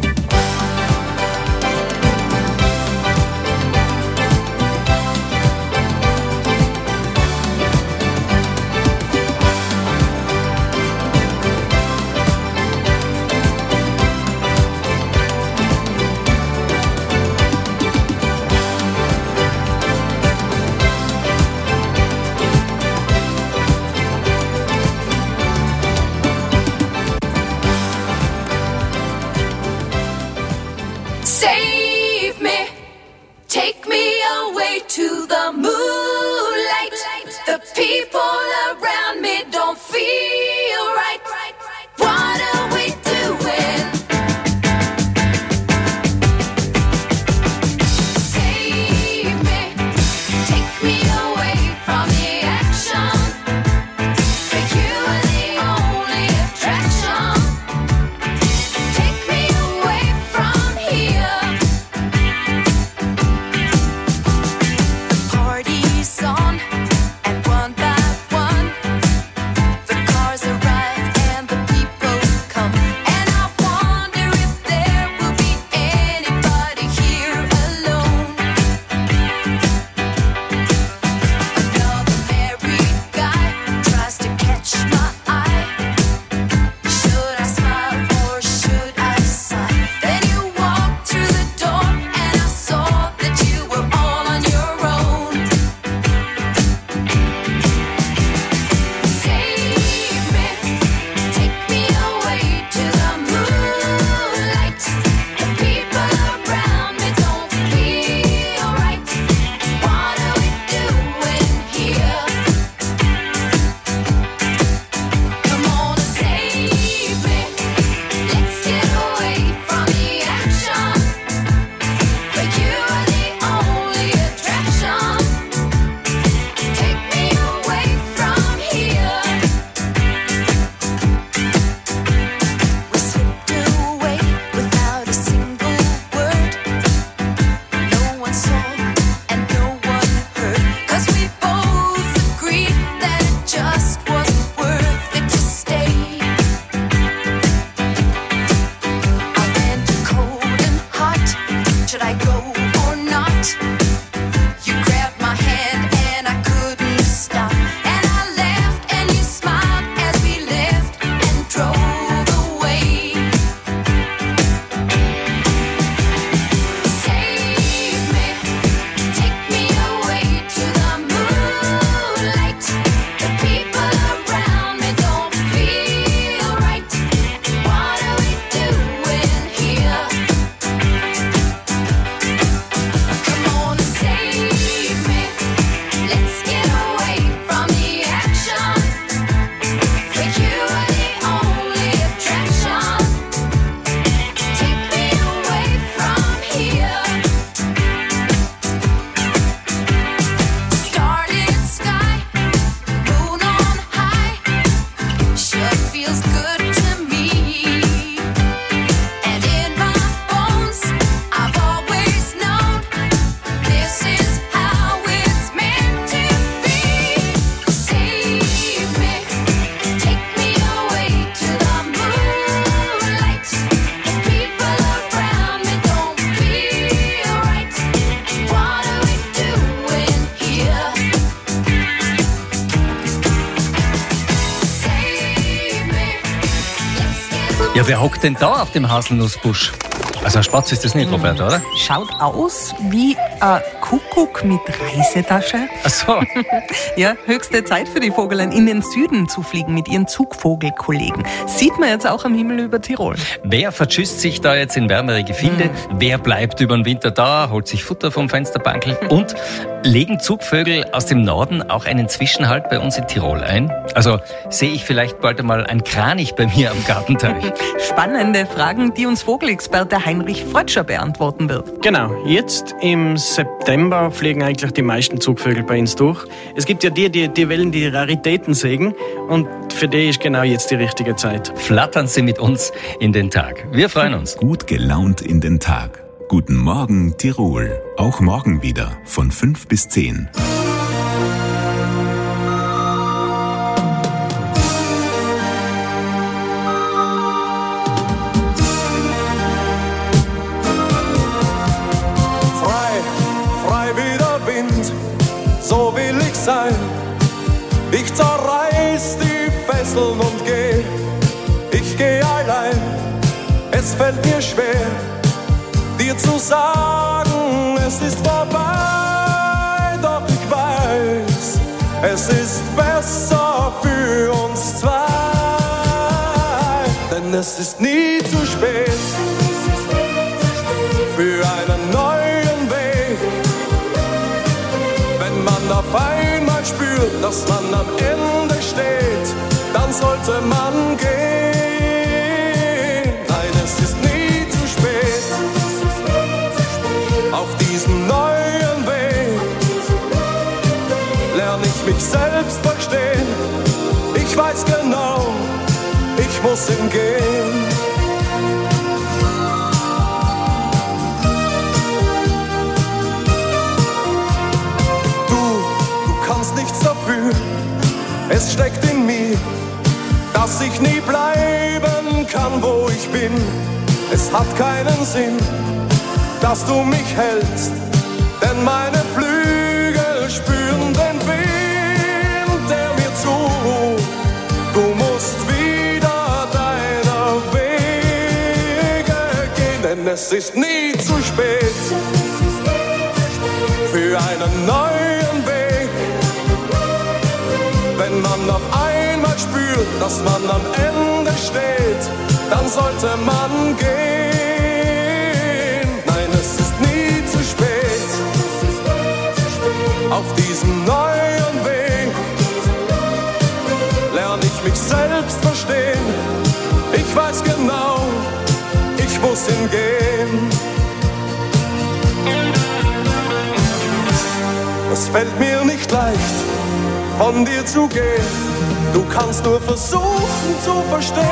Save me, take me away to the moonlight. The people around me don't feel right. What are we doing? Save me, take me away from the action. For you are the only attraction. Take me away from here. The party's on, and one by one Ja, wer hockt denn da auf dem Haselnussbusch? Also ein Spatz ist das nicht, Robert, oder? Schaut aus wie ein Kuckuck mit Reisetasche. Ach so. Ja, höchste Zeit für die Vogelein in den Süden zu fliegen mit ihren Zugvogelkollegen. Sieht man jetzt auch am Himmel über Tirol. Wer verschüsst sich da jetzt in wärmere Gefilde? Mhm. Wer bleibt über den Winter da, holt sich Futter vom Fensterbankel? Und legen Zugvögel aus dem Norden auch einen Zwischenhalt bei uns in Tirol ein? Also sehe ich vielleicht bald einmal ein Kranich bei mir am Gartenteich? Spannende Fragen, die uns Vogelexperte Heinrich Frötscher beantworten wird. Genau, jetzt im September fliegen eigentlich die meisten Zugvögel bei uns durch. Es gibt ja die, die, die wollen die Raritäten sägen und für die ist genau jetzt die richtige Zeit. Flattern Sie mit uns in den Tag. Wir freuen uns. Gut gelaunt in den Tag. Guten Morgen Tirol. Auch morgen wieder von fünf bis zehn. So will ich sein. Ich zerreiß die Fesseln und geh. Ich geh allein. Es fällt mir schwer, dir zu sagen, es ist vorbei. Doch ich weiß, es ist besser für uns zwei. Denn es ist nie zu spät für einen neuen Weg. Wenn man auf einmal spürt, dass man am Ende steht, dann sollte man gehen. Nein, es ist nie zu spät auf diesem neuen Weg. Lerne ich mich selbst verstehen. Ich weiß genau, ich muss ihn gehen. Nichts dafür, es steckt in mir, dass ich nie bleiben kann, wo ich bin. Es hat keinen Sinn, dass du mich hältst, denn meine Flügel spüren den Wind, der mir zuruft. Du musst wieder deiner Wege gehen, denn es ist nie zu spät für einen neuen Weg. Wenn man auf einmal spürt, dass man am Ende steht, dann sollte man gehen. Nein, es ist nie zu spät auf diesem neuen Weg. Lerne ich mich selbst verstehen. Ich weiß genau, ich muss hingehen. Es fällt mir nicht leicht, von dir zu gehen, du kannst nur versuchen zu verstehen.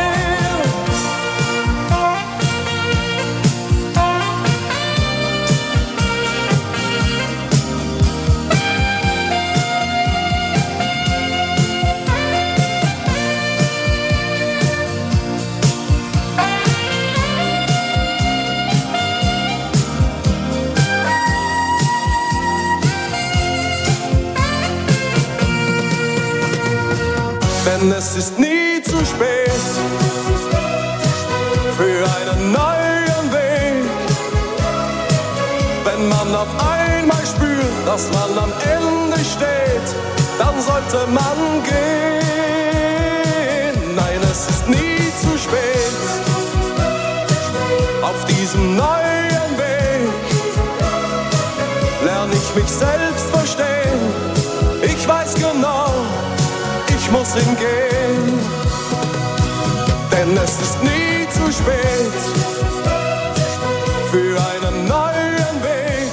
Denn es ist nie zu spät für einen neuen Weg. Wenn man auf einmal spürt, dass man am Ende steht, dann sollte man gehen. Nein, es ist nie zu spät auf diesem neuen Weg. Lerne ich mich selbst verstehen. Ich weiß genau, ich muss hingehen, denn es ist nie zu spät für einen neuen Weg.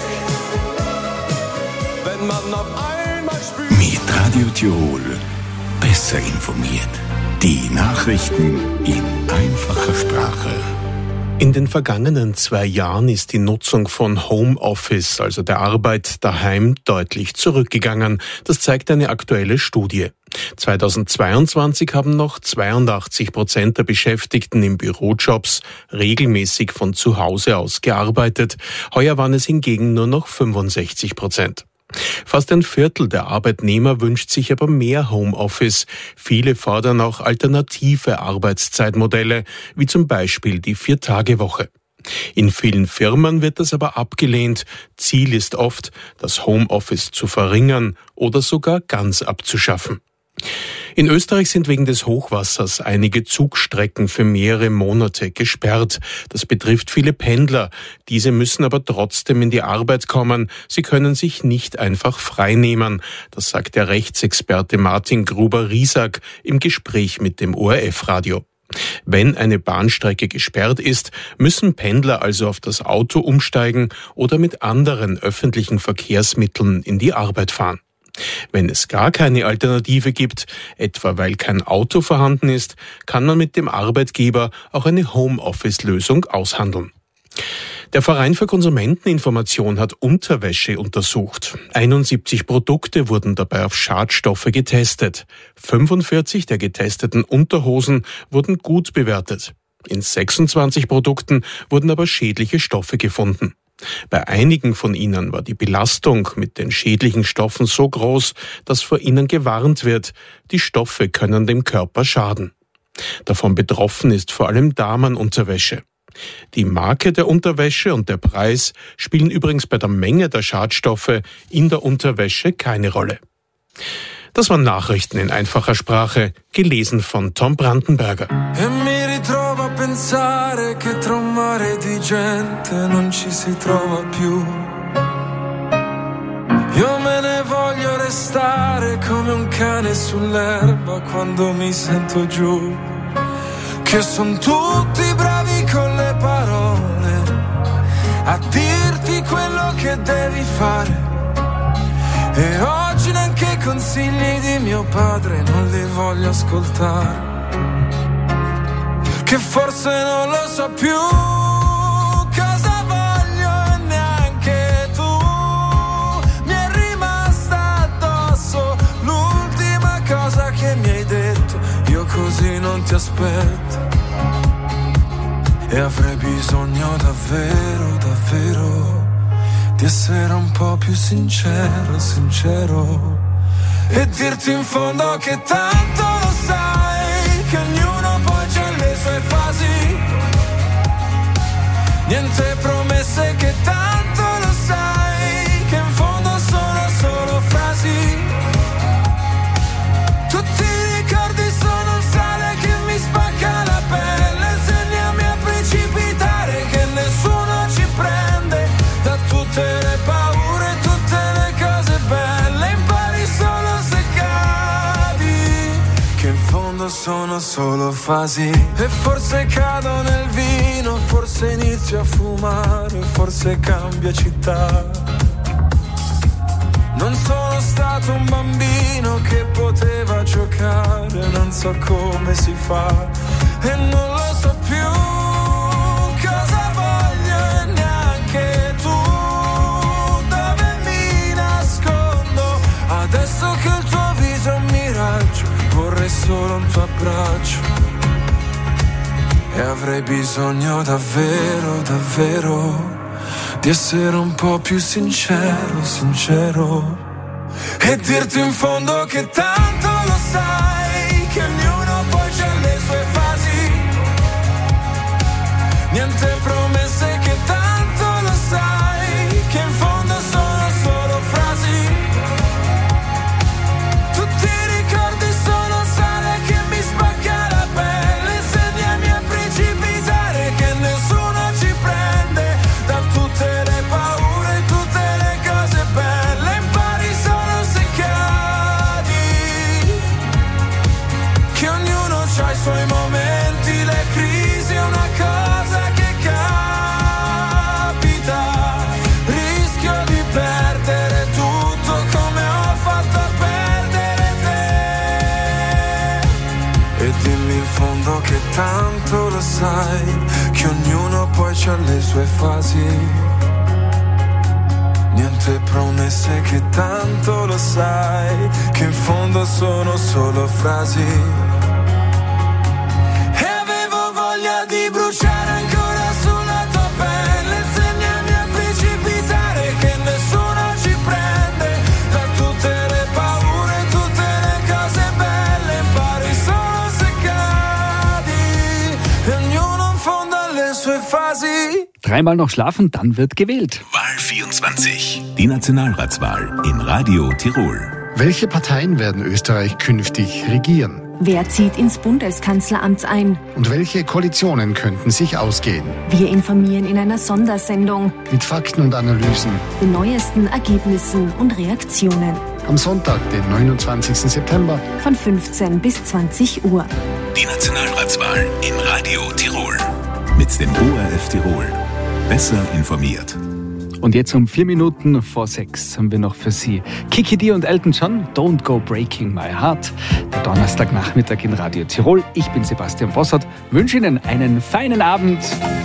Wenn man auf einmal spürt. Mit Radio Tirol besser informiert. Die Nachrichten in einfacher Sprache. In den vergangenen zwei Jahren ist die Nutzung von Homeoffice, also der Arbeit daheim, deutlich zurückgegangen. Das zeigt eine aktuelle Studie. zweitausendzweiundzwanzig haben noch zweiundachtzig Prozent der Beschäftigten in Bürojobs regelmäßig von zu Hause aus gearbeitet. Heuer waren es hingegen nur noch fünfundsechzig Prozent. Fast ein Viertel der Arbeitnehmer wünscht sich aber mehr Homeoffice. Viele fordern auch alternative Arbeitszeitmodelle, wie zum Beispiel die Vier-Tage-Woche. In vielen Firmen wird das aber abgelehnt. Ziel ist oft, das Homeoffice zu verringern oder sogar ganz abzuschaffen. In Österreich sind wegen des Hochwassers einige Zugstrecken für mehrere Monate gesperrt. Das betrifft viele Pendler. Diese müssen aber trotzdem in die Arbeit kommen. Sie können sich nicht einfach freinehmen. Das sagt der Rechtsexperte Martin Gruber-Riesack im Gespräch mit dem O R F-Radio. Wenn eine Bahnstrecke gesperrt ist, müssen Pendler also auf das Auto umsteigen oder mit anderen öffentlichen Verkehrsmitteln in die Arbeit fahren. Wenn es gar keine Alternative gibt, etwa weil kein Auto vorhanden ist, kann man mit dem Arbeitgeber auch eine Homeoffice-Lösung aushandeln. Der Verein für Konsumenteninformation hat Unterwäsche untersucht. einundsiebzig Produkte wurden dabei auf Schadstoffe getestet. fünfundvierzig der getesteten Unterhosen wurden gut bewertet. In sechsundzwanzig Produkten wurden aber schädliche Stoffe gefunden. Bei einigen von ihnen war die Belastung mit den schädlichen Stoffen so groß, dass vor ihnen gewarnt wird, die Stoffe können dem Körper schaden. Davon betroffen ist vor allem Damenunterwäsche. Die Marke der Unterwäsche und der Preis spielen übrigens bei der Menge der Schadstoffe in der Unterwäsche keine Rolle. Das waren Nachrichten in einfacher Sprache, gelesen von Tom Brandenberger. E mi ritrovo a pensare che tra un mare di gente non ci si trova più. Io me ne voglio restare come un cane sull'erba quando mi sento giù. Che son tutti bravi con le parole a dirti quello che devi fare. E oggi neanche i consigli di mio padre non li voglio ascoltare. Che forse non lo so più cosa voglio e neanche tu. Mi è rimasta addosso l'ultima cosa che mi hai detto. Io così non ti aspetto. E avrei bisogno davvero, davvero di essere un po' più sincero, sincero. E dirti in fondo che tanto lo sai, che ognuno poi c'ha le sue fasi. Niente promesse, che tanto lo sai, che in fondo sono solo frasi. Tutti i ricordi sono un sale che mi spacca la pelle. Insegnami a precipitare, che nessuno ci prende. Da tutte le paure, tutte le cose belle, impari solo se cadi, che in fondo sono solo fasi. E forse cado nel vino, forse inizio a fumare, forse cambia città. Non sono stato un bambino che poteva giocare, non so come si fa e non lo so più. Cosa voglio e neanche tu. Dove mi nascondo adesso che il tuo viso è un miraggio. Vorrei solo un tuo abbraccio. E avrei bisogno davvero, davvero di essere un po' più sincero, sincero. E dirti in fondo che tanto lo sai, che ognuno poi c'ha le sue fasi. Niente promesse, che tanto lo sai, che in fondo sono solo frasi. Tutti i ricordi sono sale che mi spacca la pelle. Insegnami a precipitare, che nessuno ci prende. Da tutte le paure, tutte le cose belle, impari solo se cadi. Che ognuno c'ha i suoi momenti, le crisi è una cosa che capita. Rischio di perdere tutto come ho fatto a perdere te. E dimmi in fondo che tanto lo sai, che ognuno poi c'ha le sue fasi. Niente promesse, che tanto lo sai, che in fondo sono solo frasi. E avevo voglia di bruciare ancora sulla tua pelle. Insegnami a precipitare, che nessuno ci prende. Dreimal noch schlafen, dann wird gewählt. Wahl vierundzwanzig. Die Nationalratswahl in Radio Tirol. Welche Parteien werden Österreich künftig regieren? Wer zieht ins Bundeskanzleramt ein? Und welche Koalitionen könnten sich ausgehen? Wir informieren in einer Sondersendung mit Fakten und Analysen, den neuesten Ergebnissen und Reaktionen. Am Sonntag, den neunundzwanzigsten September von fünfzehn bis zwanzig Uhr. Die Nationalratswahl in Radio Tirol mit dem O R F Tirol. Besser informiert. Und jetzt um vier Minuten vor sechs haben wir noch für Sie Kiki D und Elton John, Don't Go Breaking My Heart. Der Donnerstagnachmittag in Radio Tirol. Ich bin Sebastian Bossert, wünsche Ihnen einen feinen Abend.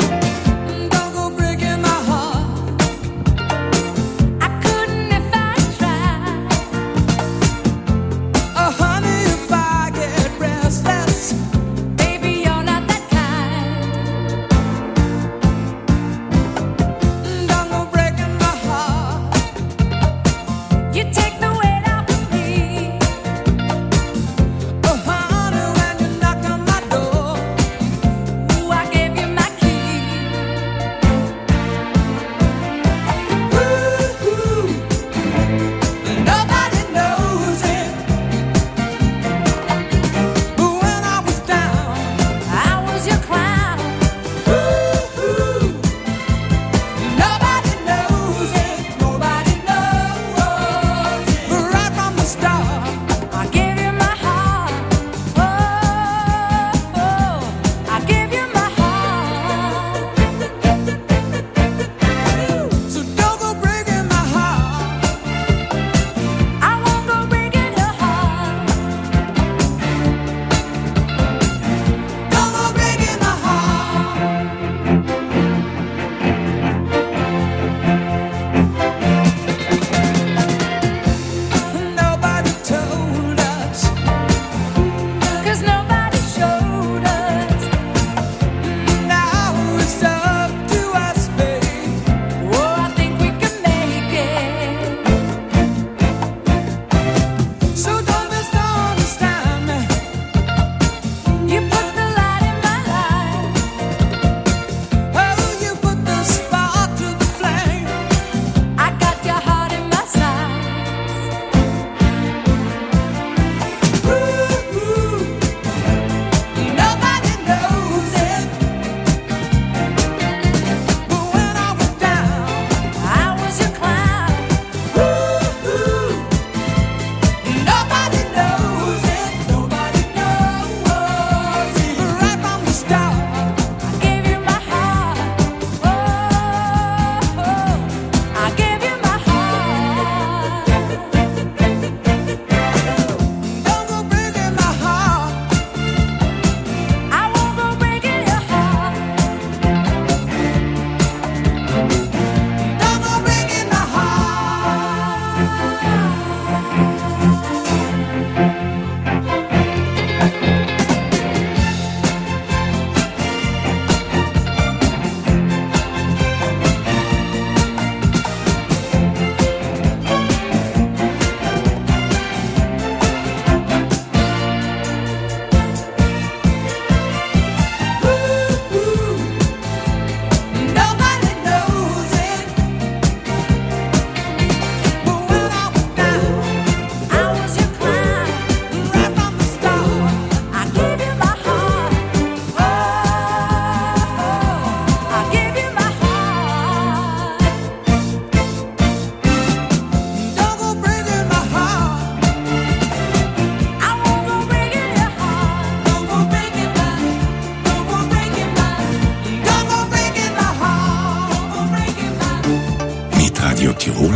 Radio Tirol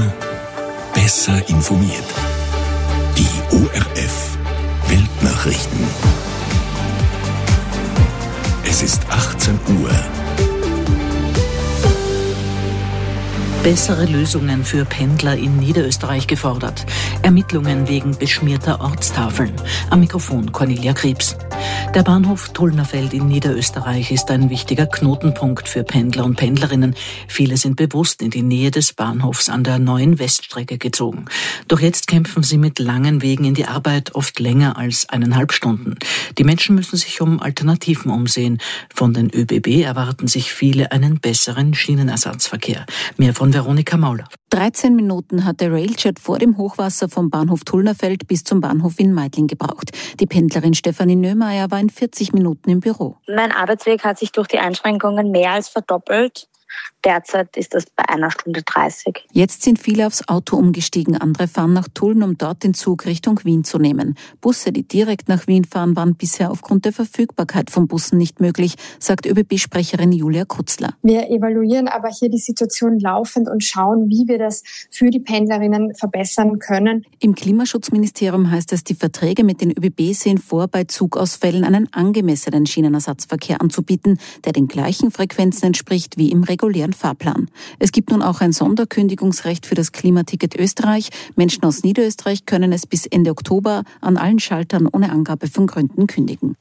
besser informiert. Die O R F Weltnachrichten. Es ist achtzehn Uhr. Bessere Lösungen für Pendler in Niederösterreich gefordert. Ermittlungen wegen beschmierter Ortstafeln. Am Mikrofon Cornelia Krebs. Der Bahnhof Tullnerfeld in Niederösterreich ist ein wichtiger Knotenpunkt für Pendler und Pendlerinnen. Viele sind bewusst in die Nähe des Bahnhofs an der neuen Weststrecke gezogen. Doch jetzt kämpfen sie mit langen Wegen in die Arbeit, oft länger als eineinhalb Stunden. Die Menschen müssen sich um Alternativen umsehen. Von den ÖBB erwarten sich viele einen besseren Schienenersatzverkehr. Mehr von Veronika Mauler. dreizehn Minuten hat der Railjet vor dem Hochwasser vom Bahnhof Tullnerfeld bis zum Bahnhof in Meidling gebraucht. Die Pendlerin Stefanie Nöhmeier war in vierzig Minuten im Büro. Mein Arbeitsweg hat sich durch die Einschränkungen mehr als verdoppelt. Derzeit ist das bei einer Stunde dreißig. Jetzt sind viele aufs Auto umgestiegen. Andere fahren nach Tulln, um dort den Zug Richtung Wien zu nehmen. Busse, die direkt nach Wien fahren, waren bisher aufgrund der Verfügbarkeit von Bussen nicht möglich, sagt ÖBB-Sprecherin Julia Kutzler. Wir evaluieren aber hier die Situation laufend und schauen, wie wir das für die Pendlerinnen verbessern können. Im Klimaschutzministerium heißt es, die Verträge mit den ÖBB sehen vor, bei Zugausfällen einen angemessenen Schienenersatzverkehr anzubieten, der den gleichen Frequenzen entspricht wie im regulären Fahrplan. Es gibt nun auch ein Sonderkündigungsrecht für das Klimaticket Österreich. Menschen aus Niederösterreich können es bis Ende Oktober an allen Schaltern ohne Angabe von Gründen kündigen.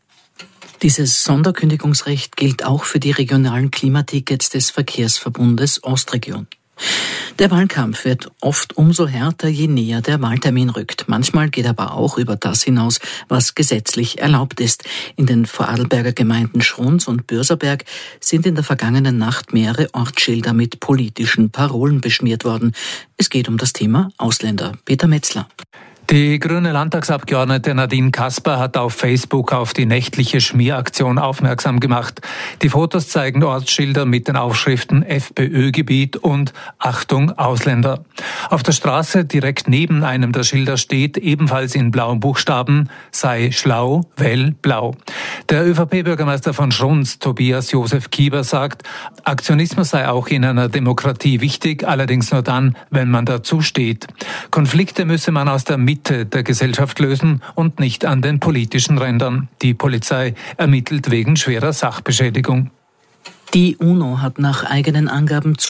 Dieses Sonderkündigungsrecht gilt auch für die regionalen Klimatickets des Verkehrsverbundes Ostregion. Der Wahlkampf wird oft umso härter, je näher der Wahltermin rückt. Manchmal geht aber auch über das hinaus, was gesetzlich erlaubt ist. In den Vorarlberger Gemeinden Schruns und Bürserberg sind in der vergangenen Nacht mehrere Ortsschilder mit politischen Parolen beschmiert worden. Es geht um das Thema Ausländer. Peter Metzler. Die grüne Landtagsabgeordnete Nadine Kasper hat auf Facebook auf die nächtliche Schmieraktion aufmerksam gemacht. Die Fotos zeigen Ortsschilder mit den Aufschriften FPÖ-Gebiet und Achtung Ausländer. Auf der Straße direkt neben einem der Schilder steht, ebenfalls in blauen Buchstaben, sei schlau, wähl blau. Der ÖVP-Bürgermeister von Schruns, Tobias Josef Kieber, sagt, Aktionismus sei auch in einer Demokratie wichtig, allerdings nur dann, wenn man dazu steht. Konflikte müsse man aus der Mitte der Gesellschaft lösen und nicht an den politischen Rändern. Die Polizei ermittelt wegen schwerer Sachbeschädigung. Die UNO hat nach eigenen Angaben